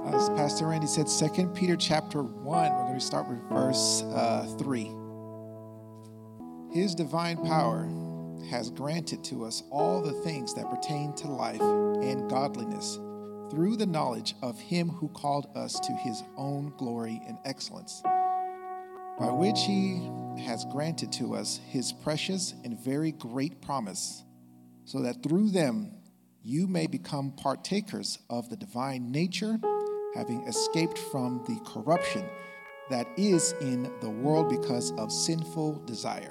As Pastor Randy said, 2 Peter chapter 1, we're going to start with verse 3. His divine power has granted to us all the things that pertain to life and godliness through the knowledge of him who called us to his own glory and excellence, by which he has granted to us his precious and very great promise, so that through them you may become partakers of the divine nature, having escaped from the corruption that is in the world because of sinful desire.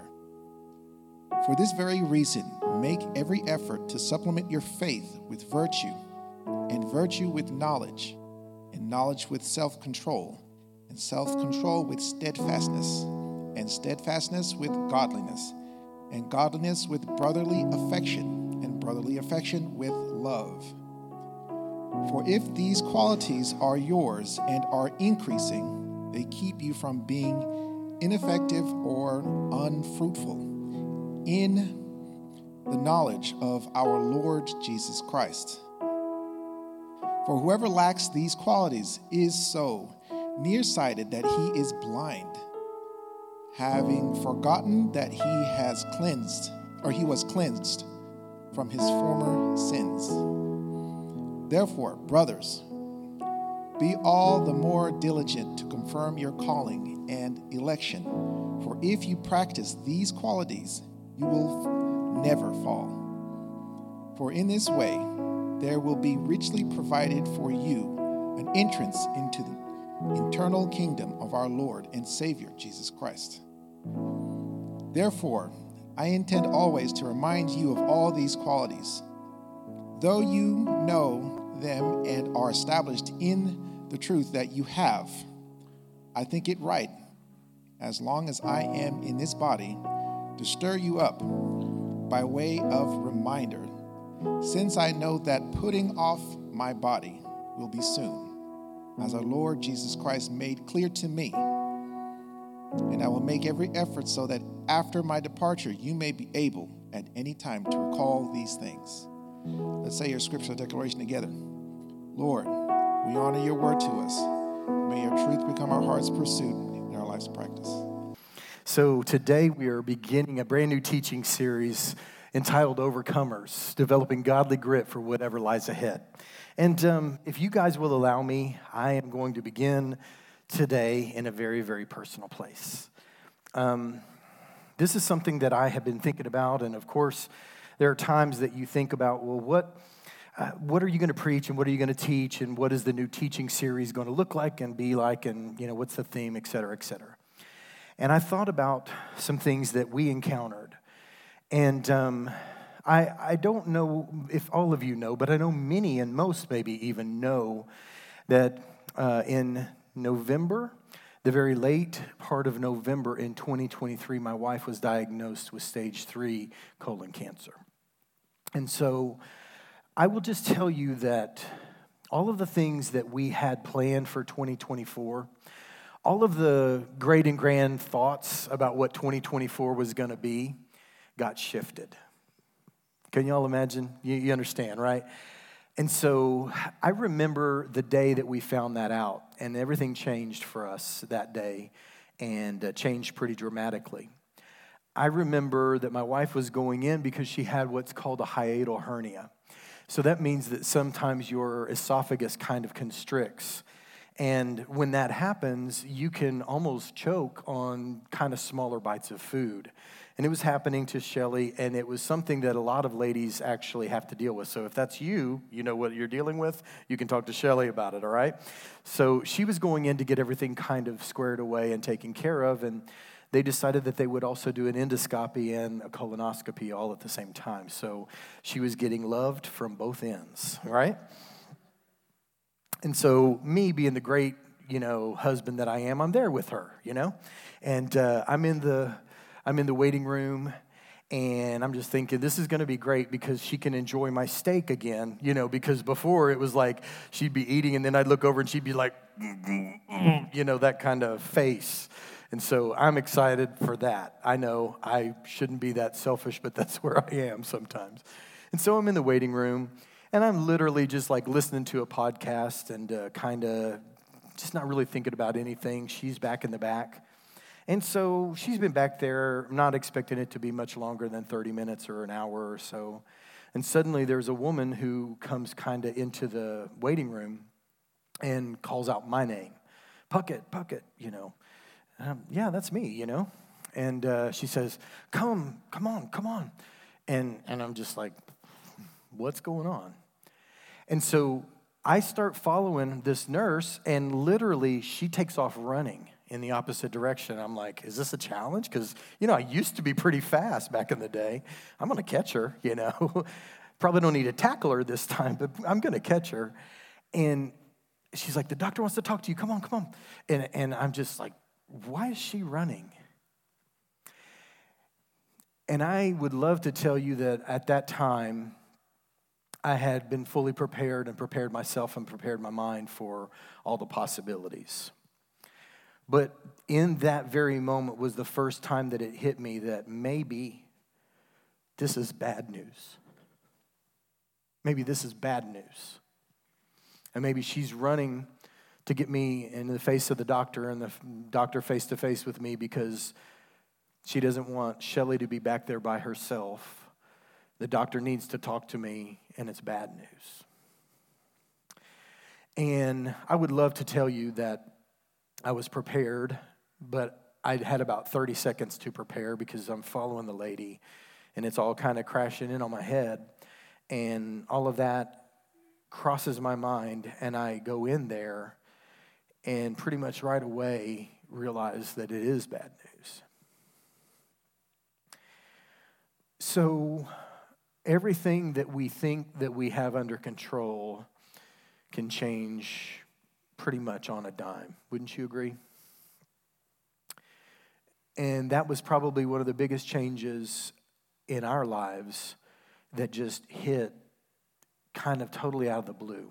For this very reason, make every effort to supplement your faith with virtue, and virtue with knowledge, and knowledge with self-control, and self-control with steadfastness, and steadfastness with godliness, and godliness with brotherly affection, and brotherly affection with love. For if these qualities are yours and are increasing, they keep you from being ineffective or unfruitful in the knowledge of our Lord Jesus Christ. For whoever lacks these qualities is so nearsighted that he is blind, having forgotten that he was cleansed from his former sins. Therefore, brothers, be all the more diligent to confirm your calling and election. For if you practice these qualities, you will never fall. For in this way, there will be richly provided for you an entrance into the eternal kingdom of our Lord and Savior, Jesus Christ. Therefore, I intend always to remind you of all these qualities, though you know them and are established in the truth that you have. I think it right, as long as I am in this body, to stir you up by way of reminder, since I know that putting off my body will be soon, as our Lord Jesus Christ made clear to me. And I will make every effort so that after my departure, you may be able at any time to recall these things. Let's say your scriptural declaration together. Lord, we honor your word to us. May your truth become our heart's pursuit and our life's practice. So today we are beginning a brand new teaching series entitled Overcomers, Developing Godly Grit for Whatever Lies Ahead. And if you guys will allow me, I am going to begin today in a very, very personal place. This is something that I have been thinking about, and of course, there are times that you think about, well, what are you going to preach, and what are you going to teach, and what is the new teaching series going to look like and be like, and what's the theme, et cetera, et cetera. And I thought about some things that we encountered, and I don't know if all of you know, but I know many and most maybe even know that in November, the very late part of November in 2023, my wife was diagnosed with stage 3 colon cancer. And so I will just tell you that all of the things that we had planned for 2024, all of the great and grand thoughts about what 2024 was going to be got shifted. Can you all imagine? You understand, right? And so I remember the day that we found that out, and everything changed for us that day, and changed pretty dramatically. I remember that my wife was going in because she had what's called a hiatal hernia. So that means that sometimes your esophagus kind of constricts. And when that happens, you can almost choke on kind of smaller bites of food. And it was happening to Shelly, and it was something that a lot of ladies actually have to deal with. So if that's you, you know what you're dealing with, you can talk to Shelly about it, all right? So she was going in to get everything kind of squared away and taken care of, and they decided that they would also do an endoscopy and a colonoscopy all at the same time. So she was getting loved from both ends, right? And so me being the great, husband that I am, I'm there with her, And I'm in the waiting room, and I'm just thinking, this is going to be great because she can enjoy my steak again, because before it was like she'd be eating, and then I'd look over and she'd be like, that kind of face. And so I'm excited for that. I know I shouldn't be that selfish, but that's where I am sometimes. And so I'm in the waiting room, And I'm literally just like listening to a podcast and kind of just not really thinking about anything. She's back in the back. And so she's been back there, not expecting it to be much longer than 30 minutes or an hour or so. And suddenly there's a woman who comes kind of into the waiting room and calls out my name. Puckett, you know. Yeah, that's me, you know. And she says, come on. And I'm just like, what's going on? And so I start following this nurse, and literally she takes off running in the opposite direction. I'm like, is this a challenge? Because, you know, I used to be pretty fast back in the day. I'm going to catch her, you know. Probably don't need to tackle her this time, but I'm going to catch her. And she's like, the doctor wants to talk to you. Come on. And I'm just like, why is she running? And I would love to tell you that at that time, I had been fully prepared and prepared myself and prepared my mind for all the possibilities. But in that very moment was the first time that it hit me that maybe this is bad news. Maybe this is bad news. And maybe she's running to get me in the face of the doctor and the doctor face to face with me because she doesn't want Shelly to be back there by herself. The doctor needs to talk to me, and it's bad news. And I would love to tell you that I was prepared, but I had about 30 seconds to prepare because I'm following the lady, and it's all kind of crashing in on my head. And all of that crosses my mind, and I go in there and pretty much right away realize that it is bad news. So everything that we think that we have under control can change pretty much on a dime. Wouldn't you agree? And that was probably one of the biggest changes in our lives that just hit kind of totally out of the blue.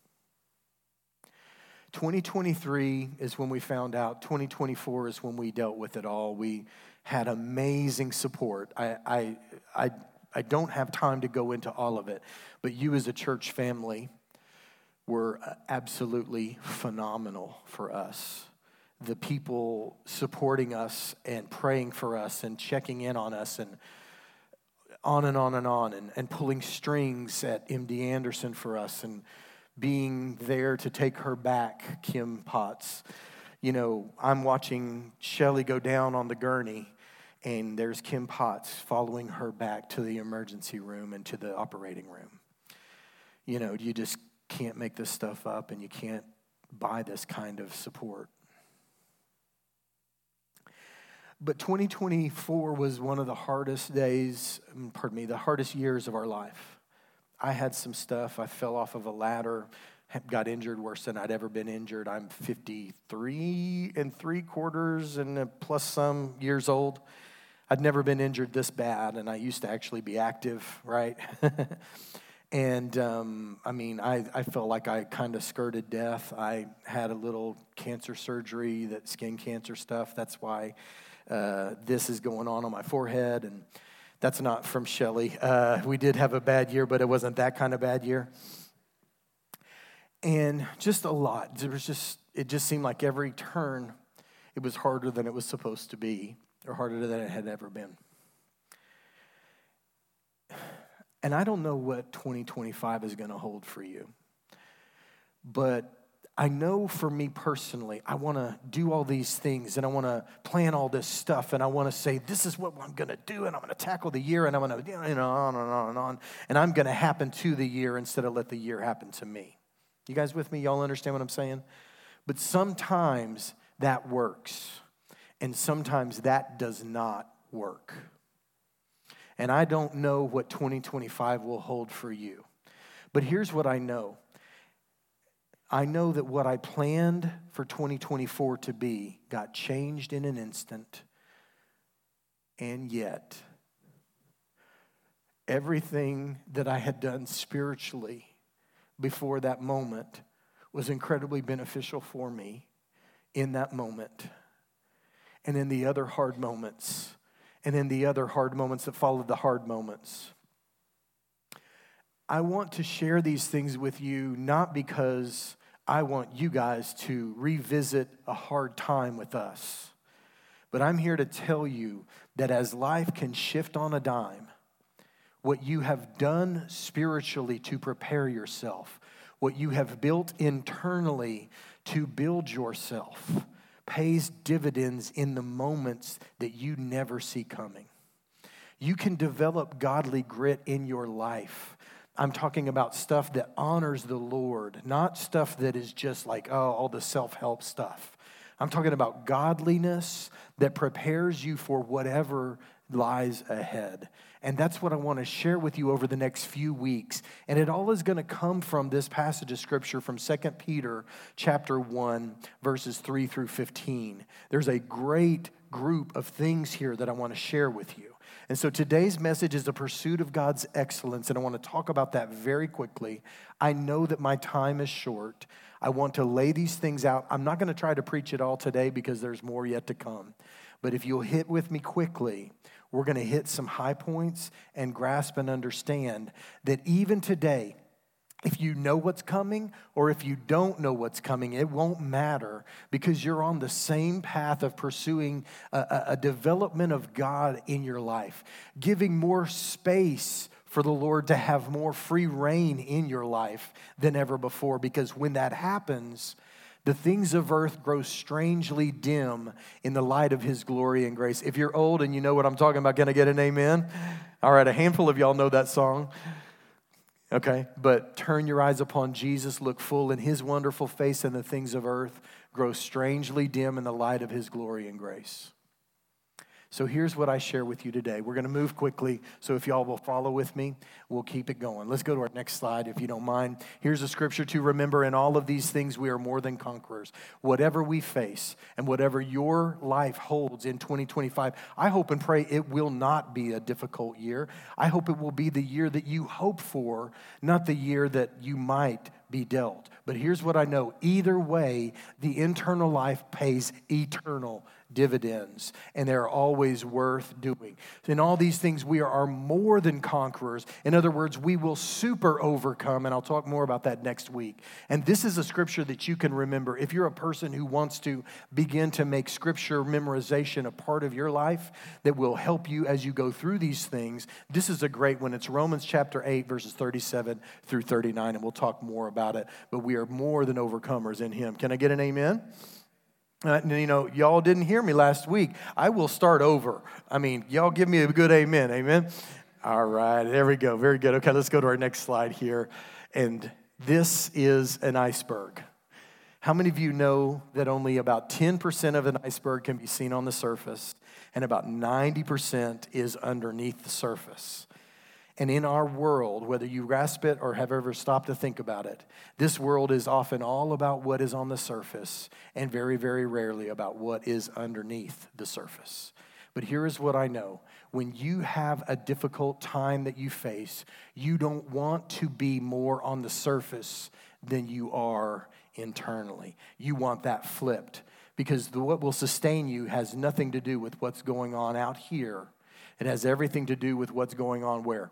2023 is when we found out. 2024 is when we dealt with it all. We had amazing support. I don't have time to go into all of it, but you as a church family were absolutely phenomenal for us. The people supporting us and praying for us and checking in on us and on and on and on and pulling strings at MD Anderson for us and being there to take her back, Kim Potts. You know, I'm watching Shelly go down on the gurney, and there's Kim Potts following her back to the emergency room and to the operating room. You know, you just can't make this stuff up, and you can't buy this kind of support. But 2024 was one of the hardest the hardest years of our life. I had some stuff. I fell off of a ladder, got injured worse than I'd ever been injured. I'm 53 3/4 and plus some years old. I'd never been injured this bad, and I used to actually be active, right? And I felt like I kind of skirted death. I had a little cancer surgery, that skin cancer stuff. That's why this is going on my forehead, and that's not from Shelly. We did have a bad year, but it wasn't that kind of bad year. And just a lot. It just seemed like every turn, it was harder than it was supposed to be, or harder than it had ever been. And I don't know what 2025 is going to hold for you, but I know for me personally, I want to do all these things, and I want to plan all this stuff, and I want to say, this is what I'm going to do, and I'm going to tackle the year, and I'm going to, on and on and on, and I'm going to happen to the year instead of let the year happen to me. You guys with me? Y'all understand what I'm saying? But sometimes that works, and sometimes that does not work. And I don't know what 2025 will hold for you. But here's what I know. I know that what I planned for 2024 to be got changed in an instant. And yet, everything that I had done spiritually before that moment was incredibly beneficial for me in that moment. And in the other hard moments, and in the other hard moments that followed the hard moments, I want to share these things with you, not because I want you guys to revisit a hard time with us, but I'm here to tell you that as life can shift on a dime, what you have done spiritually to prepare yourself, what you have built internally to build yourself, pays dividends in the moments that you never see coming. You can develop godly grit in your life. I'm talking about stuff that honors the Lord, not stuff that is just like, all the self-help stuff. I'm talking about godliness that prepares you for whatever lies ahead. And that's what I want to share with you over the next few weeks. And it all is going to come from this passage of Scripture from 2 Peter chapter 1, verses 3 through 15. There's a great group of things here that I want to share with you. And so today's message is the pursuit of God's excellence, and I want to talk about that very quickly. I know that my time is short. I want to lay these things out. I'm not going to try to preach it all today because there's more yet to come. But if you'll hit with me quickly, we're going to hit some high points and grasp and understand that even today, if you know what's coming or if you don't know what's coming, it won't matter because you're on the same path of pursuing a development of God in your life, giving more space for the Lord to have more free reign in your life than ever before. Because when that happens, the things of earth grow strangely dim in the light of His glory and grace. If you're old and you know what I'm talking about, can I get an amen? All right, a handful of y'all know that song. Okay, but turn your eyes upon Jesus, look full in His wonderful face, and the things of earth grow strangely dim in the light of His glory and grace. So here's what I share with you today. We're going to move quickly, so if y'all will follow with me, we'll keep it going. Let's go to our next slide, if you don't mind. Here's a scripture to remember. In all of these things, we are more than conquerors. Whatever we face and whatever your life holds in 2025, I hope and pray it will not be a difficult year. I hope it will be the year that you hope for, not the year that you might be dealt. But here's what I know. Either way, the internal life pays eternal dividends, and they're always worth doing. In all these things, we are more than conquerors. In other words, we will super overcome, and I'll talk more about that next week. And this is a scripture that you can remember. If you're a person who wants to begin to make scripture memorization a part of your life that will help you as you go through these things, this is a great one. It's Romans chapter 8, verses 37 through 39, and we'll talk more about it. But we are more than overcomers in Him. Can I get an amen? Y'all didn't hear me last week. I will start over. Y'all give me a good amen. Amen? All right, there we go. Very good. Okay, let's go to our next slide here. And this is an iceberg. How many of you know that only about 10% of an iceberg can be seen on the surface and about 90% is underneath the surface? And in our world, whether you grasp it or have ever stopped to think about it, this world is often all about what is on the surface and very, very rarely about what is underneath the surface. But here is what I know. When you have a difficult time that you face, you don't want to be more on the surface than you are internally. You want that flipped because what will sustain you has nothing to do with what's going on out here. It has everything to do with what's going on where?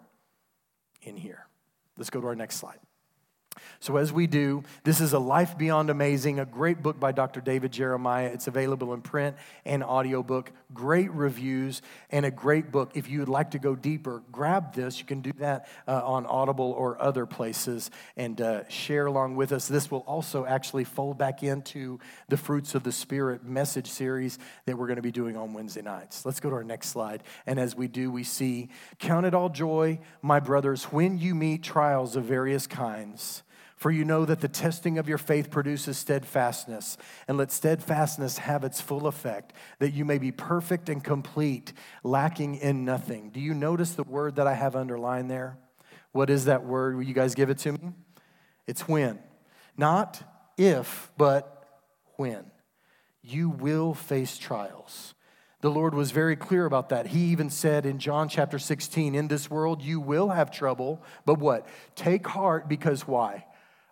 In here. Let's go to our next slide. So as we do, this is A Life Beyond Amazing, a great book by Dr. David Jeremiah. It's available in print and audiobook. Great reviews and a great book. If you would like to go deeper, grab this. You can do that on Audible or other places and share along with us. This will also actually fold back into the Fruits of the Spirit message series that we're going to be doing on Wednesday nights. Let's go to our next slide. And as we do, we see, "Count it all joy, my brothers, when you meet trials of various kinds. For you know that the testing of your faith produces steadfastness, and let steadfastness have its full effect, that you may be perfect and complete, lacking in nothing." Do you notice the word that I have underlined there? What is that word? Will you guys give it to me? It's when. Not if, but when. You will face trials. The Lord was very clear about that. He even said in John chapter 16, "In this world you will have trouble, but what? Take heart, because why?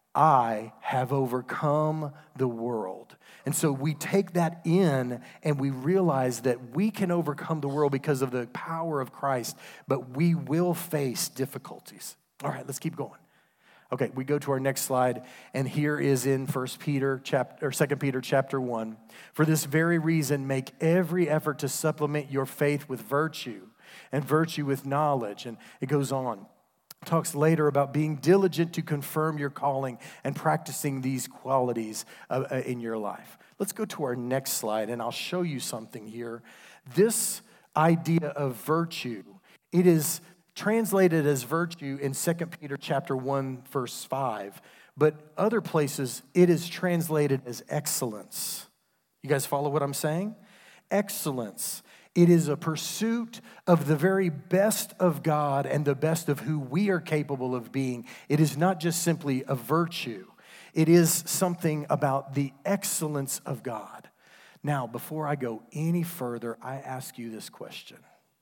I have overcome the world." And so we take that in and we realize that we can overcome the world because of the power of Christ, but we will face difficulties. All right, let's keep going. Okay, we go to our next slide, and here is in 2 Peter chapter 1. For this very reason, make every effort to supplement your faith with virtue, and virtue with knowledge. And it goes on. It talks later about being diligent to confirm your calling and practicing these qualities in your life. Let's go to our next slide, and I'll show you something here. This idea of virtue, it is translated as virtue in 2 Peter chapter 1, verse 5. But other places, it is translated as excellence. You guys follow what I'm saying? Excellence. It is a pursuit of the very best of God and the best of who we are capable of being. It is not just simply a virtue. It is something about the excellence of God. Now, before I go any further, I ask you this question.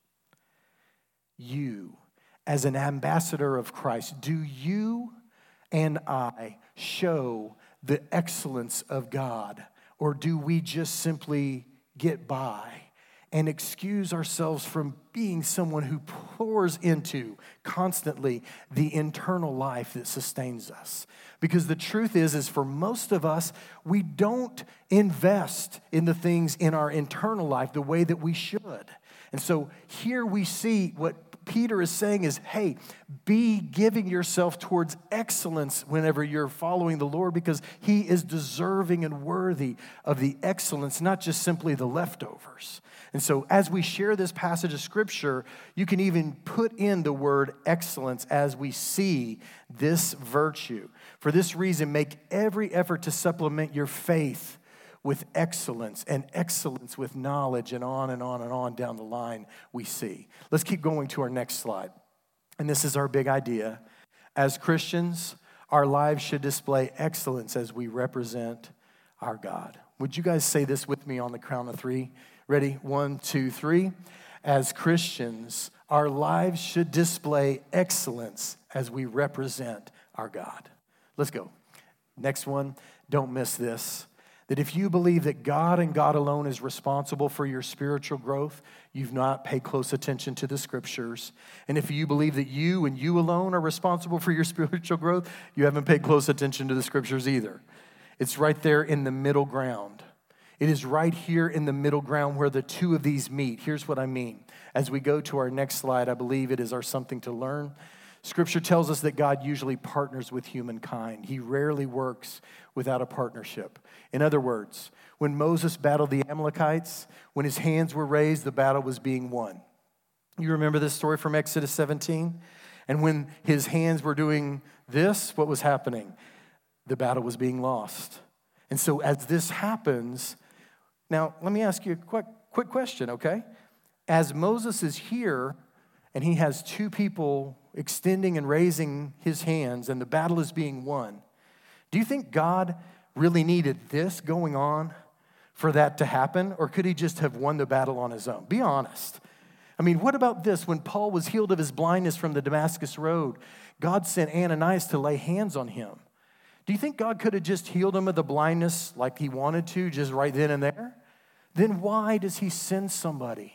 You, as an ambassador of Christ, do you and I show the excellence of God? Or do we just simply get by and excuse ourselves from being someone who pours into constantly the internal life that sustains us? Because the truth is for most of us, we don't invest in the things in our internal life the way that we should. And so here we see what Peter is saying is, hey, be giving yourself towards excellence whenever you're following the Lord, because he is deserving and worthy of the excellence, not just simply the leftovers. And so as we share this passage of Scripture, you can even put in the word excellence as we see this virtue. For this reason, make every effort to supplement your faith with excellence, and excellence with knowledge, and on and on and on down the line we see. Let's keep going to our next slide. And this is our big idea. As Christians, our lives should display excellence as we represent our God. Would you guys say this with me on the count of three? Ready? 1, 2, 3. As Christians, our lives should display excellence as we represent our God. Let's go. Next one, don't miss this. That if you believe that God and God alone is responsible for your spiritual growth, you've not paid close attention to the Scriptures. And if you believe that you and you alone are responsible for your spiritual growth, you haven't paid close attention to the Scriptures either. It's right there in the middle ground. It is right here in the middle ground where the two of these meet. Here's what I mean. As we go to our next slide, I believe it is our something to learn. Scripture tells us that God usually partners with humankind. He rarely works without a partnership. In other words, when Moses battled the Amalekites, when his hands were raised, the battle was being won. You remember this story from Exodus 17? And when his hands were doing this, what was happening? The battle was being lost. And so as this happens, now let me ask you a quick question, okay? As Moses is here and he has two people extending and raising his hands, and the battle is being won, do you think God really needed this going on for that to happen? Or could he just have won the battle on his own? Be honest. I mean, what about this? When Paul was healed of his blindness from the Damascus road, God sent Ananias to lay hands on him. Do you think God could have just healed him of the blindness like he wanted to, just right then and there? Then why does he send somebody?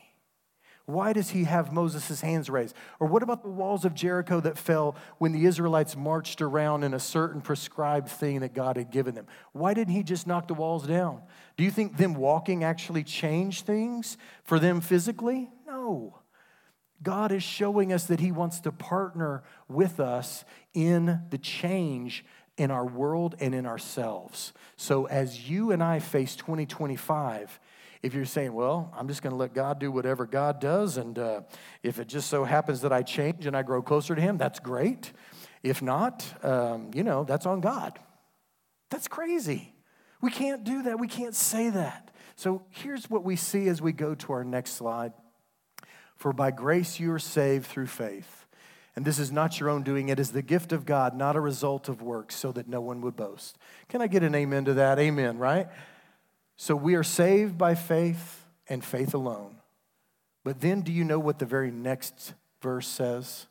Why does he have Moses' hands raised? Or what about the walls of Jericho that fell when the Israelites marched around in a certain prescribed thing that God had given them? Why didn't he just knock the walls down? Do you think them walking actually changed things for them physically? No. God is showing us that he wants to partner with us in the change in our world and in ourselves. So as you and I face 2025, if you're saying, well, I'm just going to let God do whatever God does, and if it just so happens that I change and I grow closer to him, that's great. If not, that's on God. That's crazy. We can't do that. We can't say that. So here's what we see as we go to our next slide. For by grace you are saved through faith. And this is not your own doing. It is the gift of God, not a result of works, so that no one would boast. Can I get an amen to that? Amen, right? So we are saved by faith and faith alone. But then do you know what the very next verse says?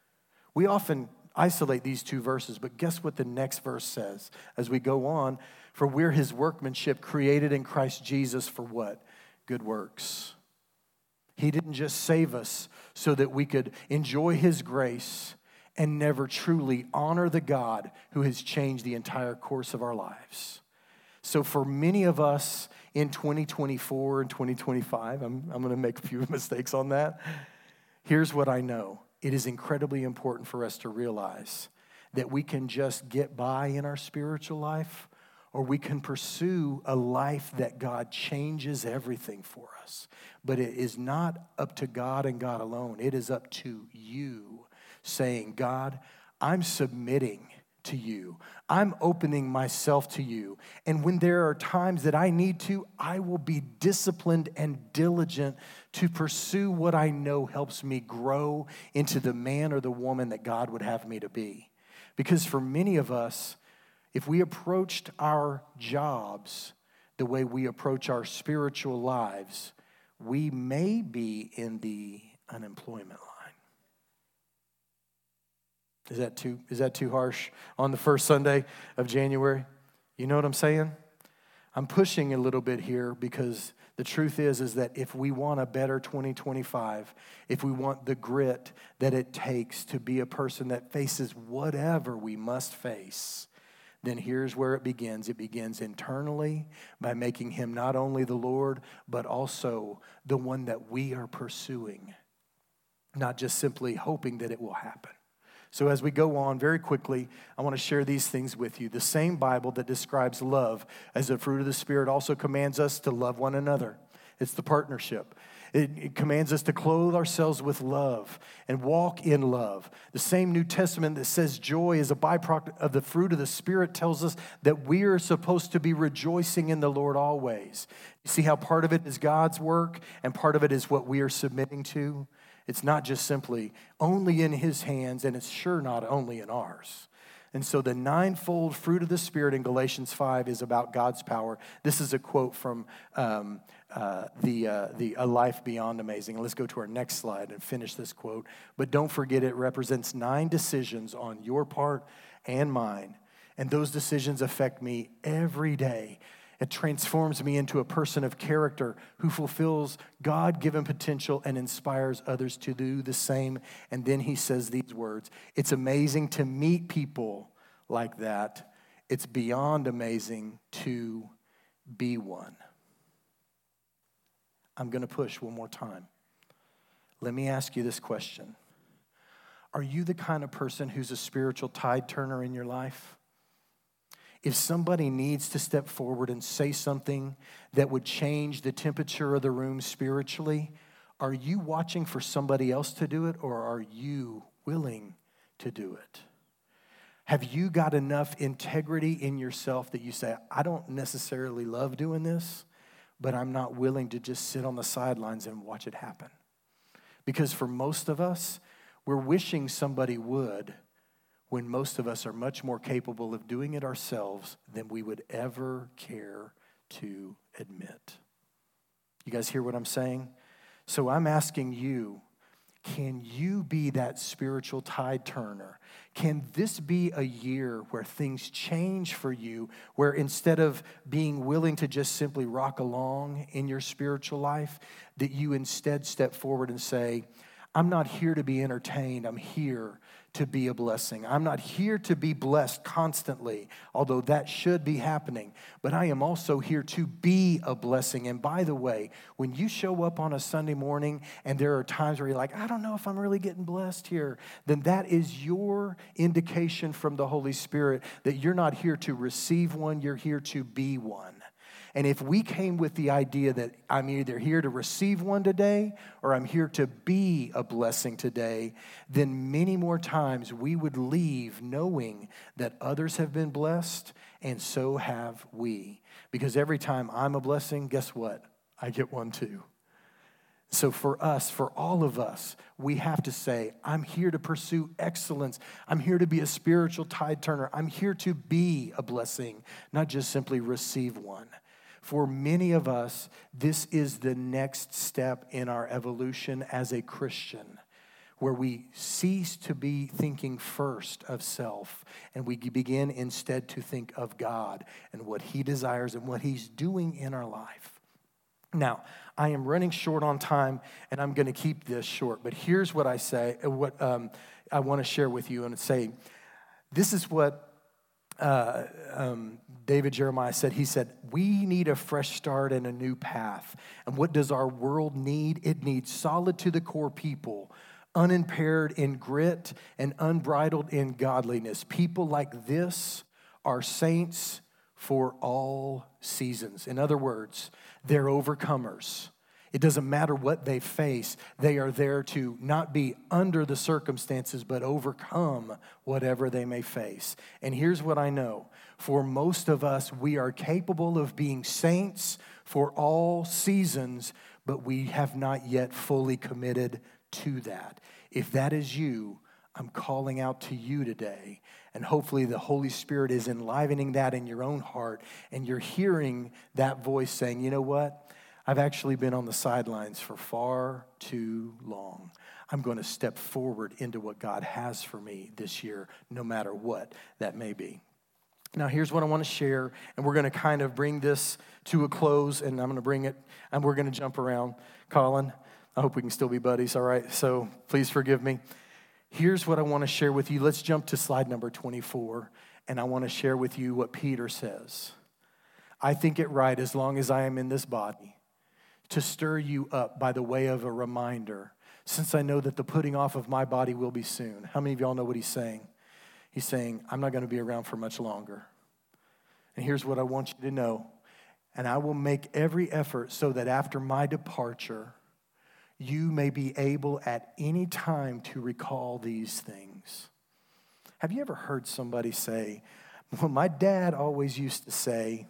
We often isolate these two verses, but guess what the next verse says as we go on? For we're his workmanship, created in Christ Jesus for what? Good works. He didn't just save us so that we could enjoy his grace and never truly honor the God who has changed the entire course of our lives. So for many of us in 2024 and 2025, I'm going to make a few mistakes on that. Here's what I know. It is incredibly important for us to realize that we can just get by in our spiritual life, or we can pursue a life that God changes everything for us. But it is not up to God and God alone. It is up to you saying, God, I'm submitting to you. I'm opening myself to you. And when there are times that I need to, I will be disciplined and diligent to pursue what I know helps me grow into the man or the woman that God would have me to be. Because for many of us, if we approached our jobs the way we approach our spiritual lives, we may be in the unemployment line. Is that too harsh on the first Sunday of January? You know what I'm saying? I'm pushing a little bit here because the truth is that if we want a better 2025, if we want the grit that it takes to be a person that faces whatever we must face, then here's where it begins. It begins internally by making him not only the Lord, but also the one that we are pursuing, not just simply hoping that it will happen. So as we go on very quickly, I want to share these things with you. The same Bible that describes love as a fruit of the Spirit also commands us to love one another. It's the partnership. It commands us to clothe ourselves with love and walk in love. The same New Testament that says joy is a byproduct of the fruit of the Spirit tells us that we are supposed to be rejoicing in the Lord always. You see how part of it is God's work and part of it is what we are submitting to? It's not just simply only in his hands, and it's sure not only in ours. And so the ninefold fruit of the Spirit in Galatians 5 is about God's power. This is a quote from A Life Beyond Amazing. Let's go to our next slide and finish this quote. But don't forget, it represents 9 decisions on your part and mine. And those decisions affect me every day. It transforms me into a person of character who fulfills God-given potential and inspires others to do the same. And then he says these words, it's amazing to meet people like that. It's beyond amazing to be one. I'm going to push one more time. Let me ask you this question. Are you the kind of person who's a spiritual tide turner in your life? If somebody needs to step forward and say something that would change the temperature of the room spiritually, are you watching for somebody else to do it, or are you willing to do it? Have you got enough integrity in yourself that you say, I don't necessarily love doing this, but I'm not willing to just sit on the sidelines and watch it happen? Because for most of us, we're wishing somebody would, when most of us are much more capable of doing it ourselves than we would ever care to admit. You guys hear what I'm saying? So I'm asking you, can you be that spiritual tide turner? Can this be a year where things change for you, where instead of being willing to just simply rock along in your spiritual life, that you instead step forward and say, I'm not here to be entertained, I'm here to be a blessing. I'm not here to be blessed constantly, although that should be happening. But I am also here to be a blessing. And by the way, when you show up on a Sunday morning and there are times where you're like, I don't know if I'm really getting blessed here, then that is your indication from the Holy Spirit that you're not here to receive one, you're here to be one. And if we came with the idea that I'm either here to receive one today or I'm here to be a blessing today, then many more times we would leave knowing that others have been blessed and so have we. Because every time I'm a blessing, guess what? I get one too. So for us, for all of us, we have to say, I'm here to pursue excellence. I'm here to be a spiritual tide turner. I'm here to be a blessing, not just simply receive one. For many of us, this is the next step in our evolution as a Christian, where we cease to be thinking first of self, and we begin instead to think of God and what He desires and what He's doing in our life. Now, I am running short on time, and I'm going to keep this short, but here's what I say. I want to share with you and say, this is what David Jeremiah said. He said, we need a fresh start and a new path. And what does our world need? It needs solid to the core people, unimpaired in grit and unbridled in godliness. People like this are saints for all seasons. In other words, they're overcomers. It doesn't matter what they face. They are there to not be under the circumstances, but overcome whatever they may face. And here's what I know. For most of us, we are capable of being saints for all seasons, but we have not yet fully committed to that. If that is you, I'm calling out to you today. And hopefully the Holy Spirit is enlivening that in your own heart. And you're hearing that voice saying, you know what? I've actually been on the sidelines for far too long. I'm going to step forward into what God has for me this year, no matter what that may be. Now, here's what I want to share, and we're going to kind of bring this to a close, and I'm going to bring it, and we're going to jump around. Colin, I hope we can still be buddies, all right? So please forgive me. Here's what I want to share with you. Let's jump to slide number 24, and I want to share with you what Peter says. I think it right, as long as I am in this body, to stir you up by the way of a reminder, since I know that the putting off of my body will be soon. How many of y'all know what he's saying? He's saying, I'm not going to be around for much longer. And here's what I want you to know. And I will make every effort so that after my departure, you may be able at any time to recall these things. Have you ever heard somebody say, well, my dad always used to say,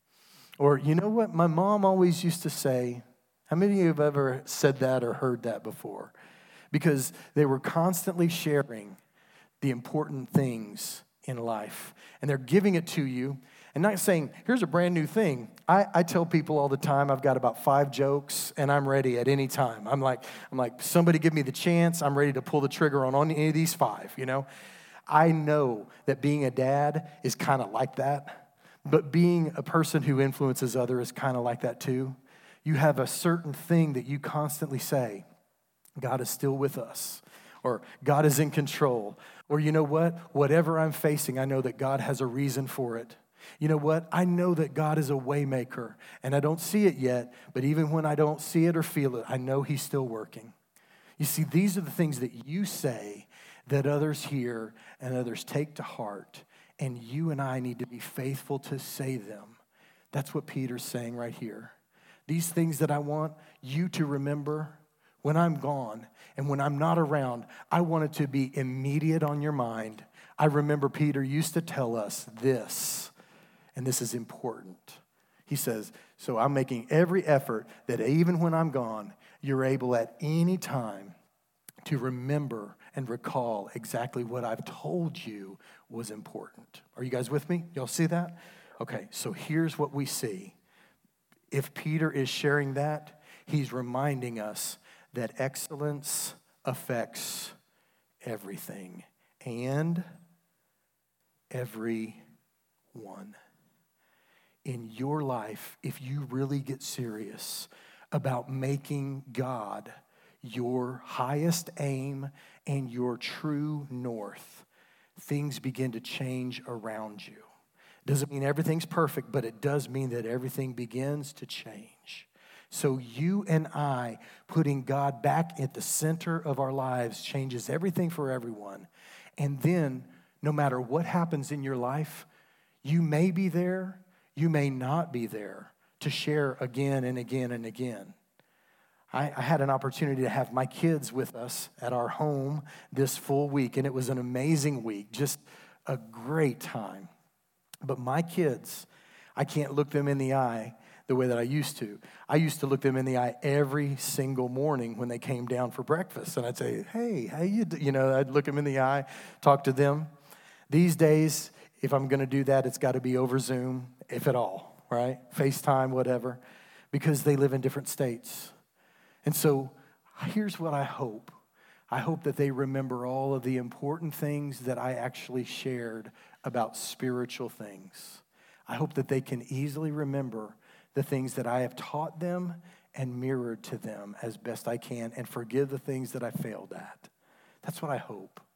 or, you know what, my mom always used to say? How many of you have ever said that or heard that before? Because they were constantly sharing the important things in life. And they're giving it to you and not saying, here's a brand new thing. I tell people all the time, I've got about 5 jokes and I'm ready at any time. I'm like, somebody give me the chance. I'm ready to pull the trigger on any of these 5, you know. I know that being a dad is kind of like that. But being a person who influences others is kind of like that too. You have a certain thing that you constantly say, God is still with us, or God is in control, or you know what? Whatever I'm facing, I know that God has a reason for it. You know what? I know that God is a way maker, and I don't see it yet, but even when I don't see it or feel it, I know he's still working. You see, these are the things that you say that others hear and others take to heart. And you and I need to be faithful to say them. That's what Peter's saying right here. These things that I want you to remember when I'm gone and when I'm not around, I want it to be immediate on your mind. I remember Peter used to tell us this, and this is important. He says, so I'm making every effort that even when I'm gone, you're able at any time to remember and recall exactly what I've told you was important. Are you guys with me? Y'all see that? Okay, so here's what we see. If Peter is sharing that, he's reminding us that excellence affects everything and everyone. In your life, if you really get serious about making God your highest aim and your true north, things begin to change around you. Doesn't mean everything's perfect, but it does mean that everything begins to change. So you and I putting God back at the center of our lives changes everything for everyone. And then no matter what happens in your life, you may be there, you may not be there to share again and again and again. I had an opportunity to have my kids with us at our home this full week, and it was an amazing week, just a great time. But my kids, I can't look them in the eye the way that I used to. I used to look them in the eye every single morning when they came down for breakfast, and I'd say, hey, how you do? You know, I'd look them in the eye, talk to them. These days, if I'm going to do that, it's got to be over Zoom, if at all, right? FaceTime, whatever, because they live in different states. And so here's what I hope. I hope that they remember all of the important things that I actually shared about spiritual things. I hope that they can easily remember the things that I have taught them and mirrored to them as best I can and forgive the things that I failed at. That's what I hope.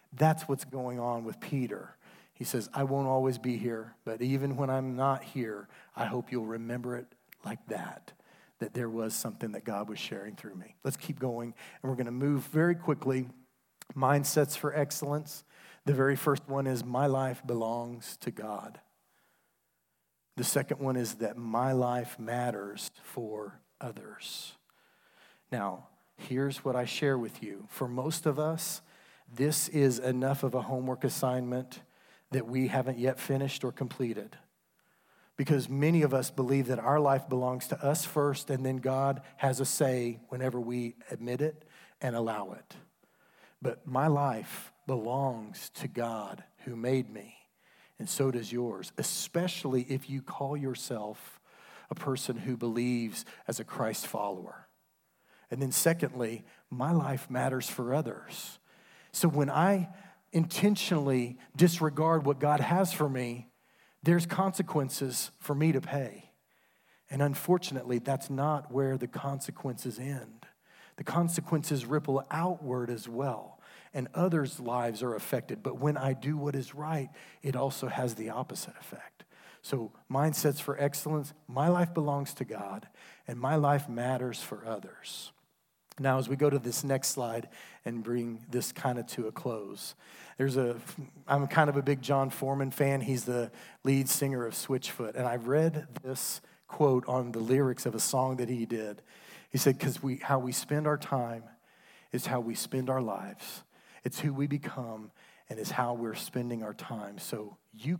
That's what's going on with Peter. He says, I won't always be here, but even when I'm not here, I hope you'll remember it like that there was something that God was sharing through me. Let's keep going, and we're going to move very quickly. Mindsets for excellence. The very first one is my life belongs to God. The second one is that my life matters for others. Now, here's what I share with you. For most of us, this is enough of a homework assignment that we haven't yet finished or completed. Because many of us believe that our life belongs to us first, and then God has a say whenever we admit it and allow it. But my life belongs to God who made me, and so does yours, especially if you call yourself a person who believes as a Christ follower. And then secondly, my life matters for others. So when I intentionally disregard what God has for me, there's consequences for me to pay. And unfortunately, that's not where the consequences end. The consequences ripple outward as well, and others' lives are affected. But when I do what is right, it also has the opposite effect. So mindsets for excellence, my life belongs to God, and my life matters for others. Now, as we go to this next slide and bring this kind of to a close, I'm kind of a big John Foreman fan. He's the lead singer of Switchfoot. And I read this quote on the lyrics of a song that he did. He said, because how we spend our time is how we spend our lives. It's who we become and is how we're spending our time. So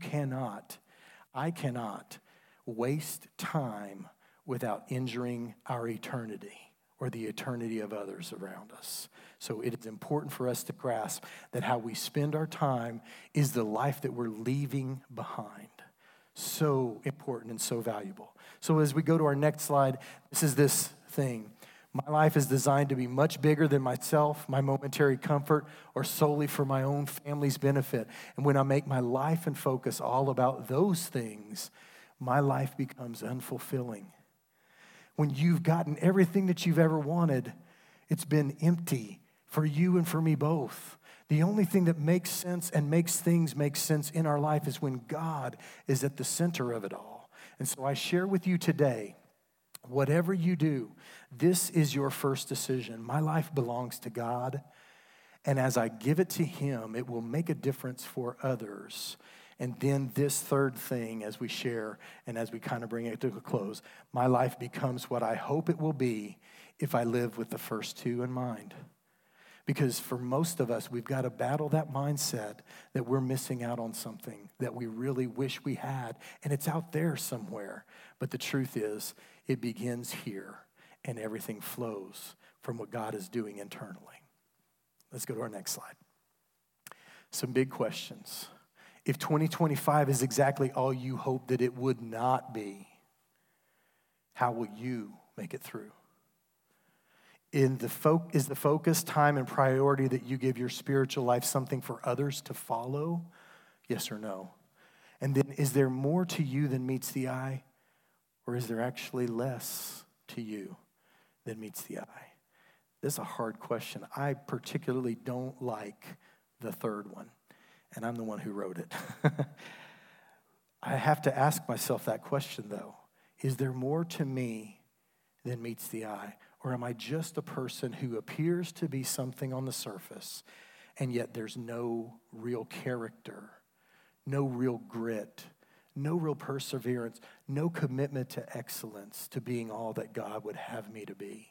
I cannot waste time without injuring our eternity or the eternity of others around us. So it is important for us to grasp that how we spend our time is the life that we're leaving behind. So important and so valuable. So as we go to our next slide, this thing. My life is designed to be much bigger than myself, my momentary comfort, or solely for my own family's benefit. And when I make my life and focus all about those things, my life becomes unfulfilling. When you've gotten everything that you've ever wanted, it's been empty for you and for me both. The only thing that makes sense and makes things make sense in our life is when God is at the center of it all. And so I share with you today, whatever you do, this is your first decision. My life belongs to God, and as I give it to Him, it will make a difference for others. And then this third thing, as we share and as we kind of bring it to a close, my life becomes what I hope it will be if I live with the first two in mind. Because for most of us, we've got to battle that mindset that we're missing out on something that we really wish we had, and it's out there somewhere. But the truth is, it begins here, and everything flows from what God is doing internally. Let's go to our next slide. Some big questions. If 2025 is exactly all you hope that it would not be, how will you make it through? Is the focus, time, and priority that you give your spiritual life something for others to follow? Yes or no? And then is there more to you than meets the eye? Or is there actually less to you than meets the eye? This is a hard question. I particularly don't like the third one. And I'm the one who wrote it. I have to ask myself that question, though. Is there more to me than meets the eye? Or am I just a person who appears to be something on the surface, and yet there's no real character, no real grit, no real perseverance, no commitment to excellence, to being all that God would have me to be?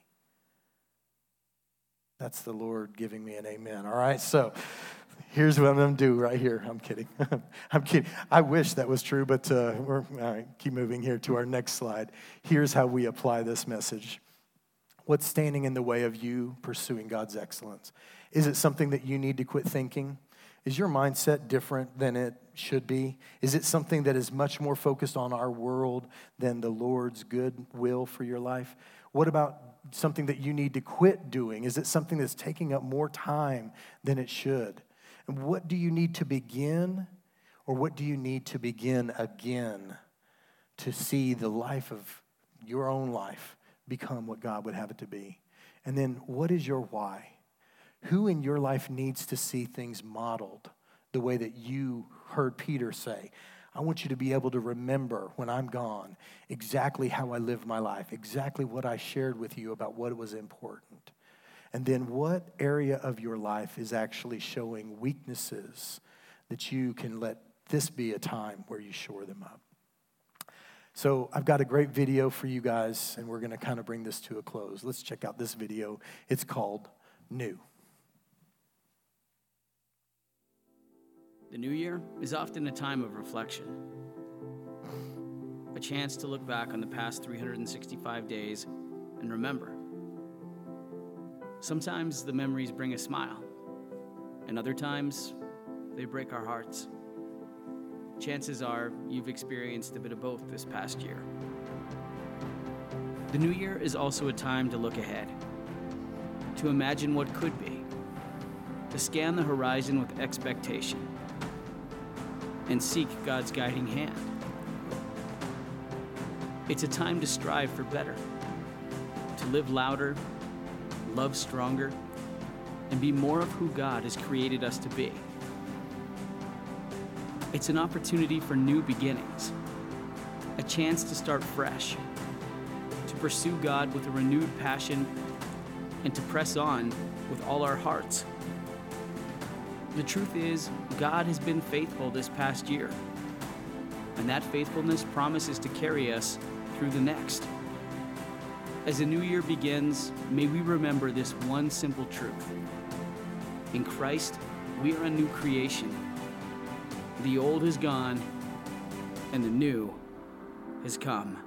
That's the Lord giving me an amen. All right, so here's what I'm going to do right here. I'm kidding. I'm kidding. I wish that was true, but we're all right. Keep moving here to our next slide. Here's how we apply this message. What's standing in the way of you pursuing God's excellence? Is it something that you need to quit thinking? Is your mindset different than it should be? Is it something that is much more focused on our world than the Lord's good will for your life? What about something that you need to quit doing? Is it something that's taking up more time than it should? And what do you need to begin, or what do you need to begin again to see the life of your own life become what God would have it to be? And then what is your why? Who in your life needs to see things modeled the way that you heard Peter say? I want you to be able to remember when I'm gone exactly how I lived my life, exactly what I shared with you about what was important. And then what area of your life is actually showing weaknesses that you can let this be a time where you shore them up. So I've got a great video for you guys, and we're going to kind of bring this to a close. Let's check out this video. It's called New. The new year is often a time of reflection, a chance to look back on the past 365 days and remember. Sometimes the memories bring a smile, and other times they break our hearts. Chances are you've experienced a bit of both this past year. The new year is also a time to look ahead, to imagine what could be, to scan the horizon with expectation, and seek God's guiding hand. It's a time to strive for better, to live louder, love stronger, and be more of who God has created us to be. It's an opportunity for new beginnings, a chance to start fresh, to pursue God with a renewed passion, and to press on with all our hearts. The truth is, God has been faithful this past year, and that faithfulness promises to carry us through the next. As the new year begins, may we remember this one simple truth. In Christ, we are a new creation. The old is gone, and the new has come.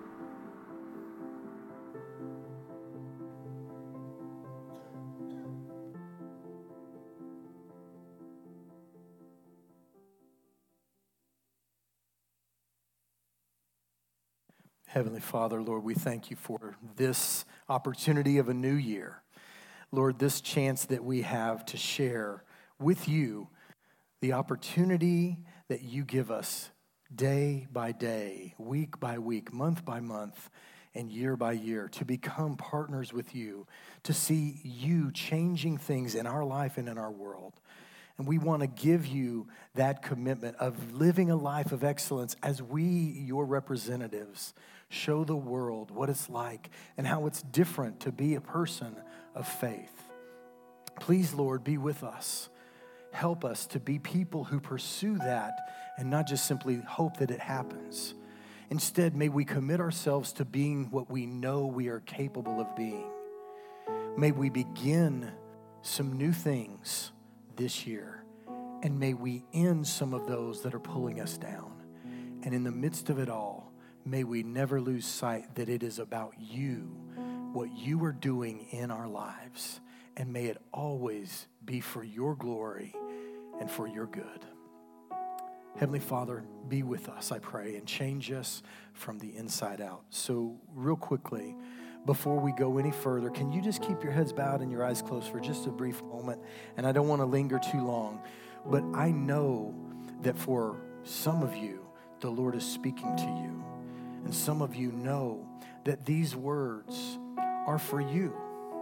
Heavenly Father, Lord, we thank you for this opportunity of a new year. Lord, this chance that we have to share with you the opportunity that you give us day by day, week by week, month by month, and year by year to become partners with you, to see you changing things in our life and in our world. And we want to give you that commitment of living a life of excellence as we, your representatives, show the world what it's like and how it's different to be a person of faith. Please, Lord, be with us. Help us to be people who pursue that and not just simply hope that it happens. Instead, may we commit ourselves to being what we know we are capable of being. May we begin some new things this year, and may we end some of those that are pulling us down. And in the midst of it all, may we never lose sight that it is about you, what you are doing in our lives, and may it always be for your glory and for your good. Heavenly Father, be with us, I pray, and change us from the inside out. So real quickly, before we go any further, can you just keep your heads bowed and your eyes closed for just a brief moment? And I don't want to linger too long, but I know that for some of you, the Lord is speaking to you. And some of you know that these words are for you,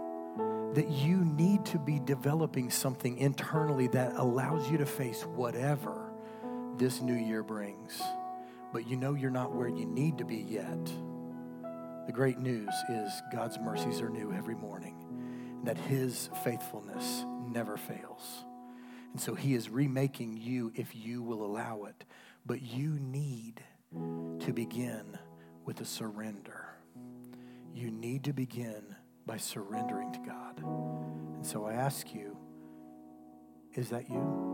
that you need to be developing something internally that allows you to face whatever this new year brings. But you know you're not where you need to be yet. The great news is God's mercies are new every morning, and that his faithfulness never fails. And so he is remaking you if you will allow it. But you need to begin with a surrender. You need to begin by surrendering to God. And so I ask you, is that you?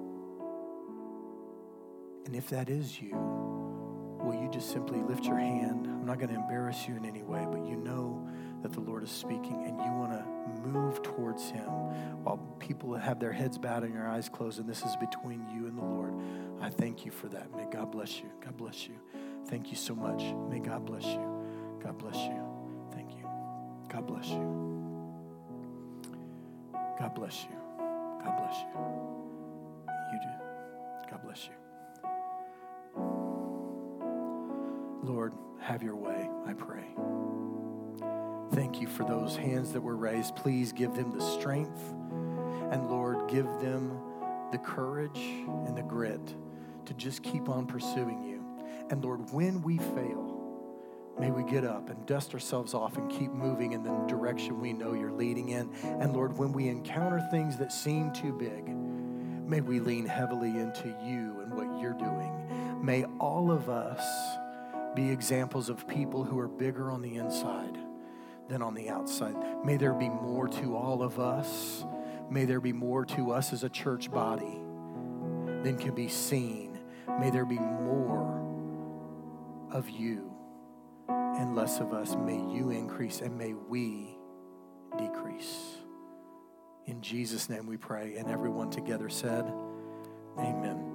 And if that is you, will you just simply lift your hand? I'm not going to embarrass you in any way, but you know that the Lord is speaking and you want to move towards him while people have their heads bowed and your eyes closed, and this is between you and the Lord. I thank you for that. May God bless you. God bless you. Thank you so much. May God bless you. God bless you. Thank you. God bless you. God bless you. God bless you. You do. God bless you. Lord, have your way, I pray. Thank you for those hands that were raised. Please give them the strength And Lord, give them the courage and the grit to just keep on pursuing you. And Lord, when we fail, may we get up and dust ourselves off and keep moving in the direction we know you're leading in. And Lord, when we encounter things that seem too big, may we lean heavily into you and what you're doing. May all of us be examples of people who are bigger on the inside than on the outside. May there be more to all of us. May there be more to us as a church body than can be seen. May there be more of you and less of us. May you increase and may we decrease. In Jesus' name we pray. And everyone together said, amen.